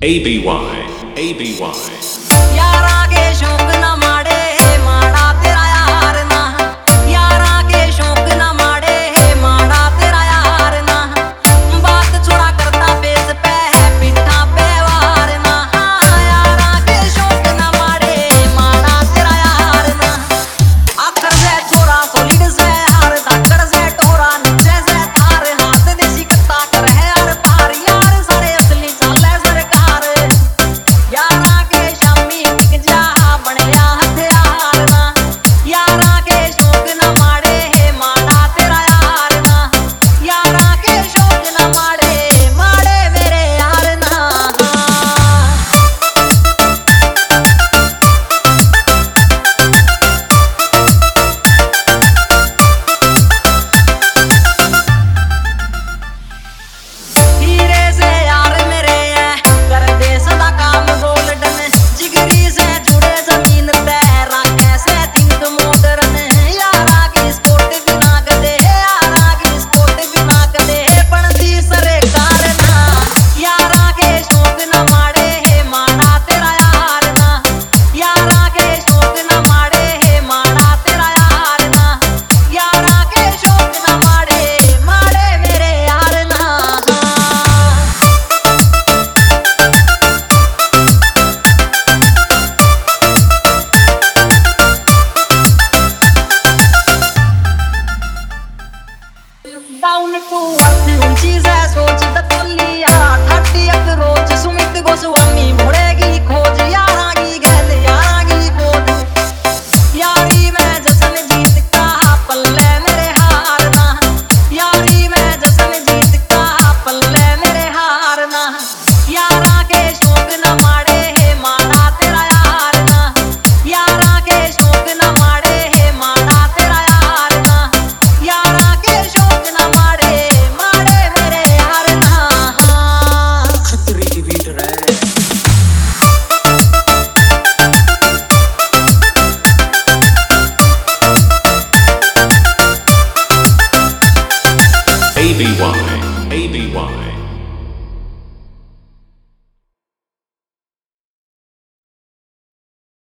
यार आगे शौक न माड़े माड़ा तेरा यार ना, यार आगे शौक न माड़े माड़ा तेरा यार ना, बात छोड़ा करता बेस पे पिठा पे वार ना, यार आगे शौक न माड़े माड़ा तेरा यार ना, आखर से छोरा सोलिड से हार धाकड़ से टोरा नीचे से थार हाथ देसी कत्ता कर है यार पार, यार सारे असली चाले सरकार, यार आगे शामी टिक जा बनया हथियार ना, यार आगे शौक न माड़े माड़ा तेरा यार ना, यार आगे शौक न माड़े माड़े मेरे यार ना। हीरे से यार मेरे है कर दे सदा काम गोल्डन, जिगरी से जुड़े जमीन पे राखे से थिंक मॉडर्न, यार आगे स्पोर्ट भी ना कदे, यार आगे स्पोर्ट भी ना कदे बनती सरकार ना, यार आगे शौक न माड़े माड़ा तेरा यार ना, यार आगे शौक न माड़े माड़ा तेरा यार ना, यार आगे शौक न माड़े माड़े मेरे यार ना। डाउन टू अर्थ चीज है सोच दतलिया ठाटी अक रोज सुमित गोस्वामी मुड़ेगी खोज, यारा की गैल यारा की खोज, यारी में जश्न जीत का पल्ले मेरे हार ना, यारी में जश्न जीत का पल्ले मेरे हार ना, यारा के शौक न माड़े माड़ा तेरा यार ना, यारा के शौक न माड़े माड़ा तेरा यार ना, यारा के शौक न माड़े माड़े मेरे यार ना। खतरी की बीट रहे ABY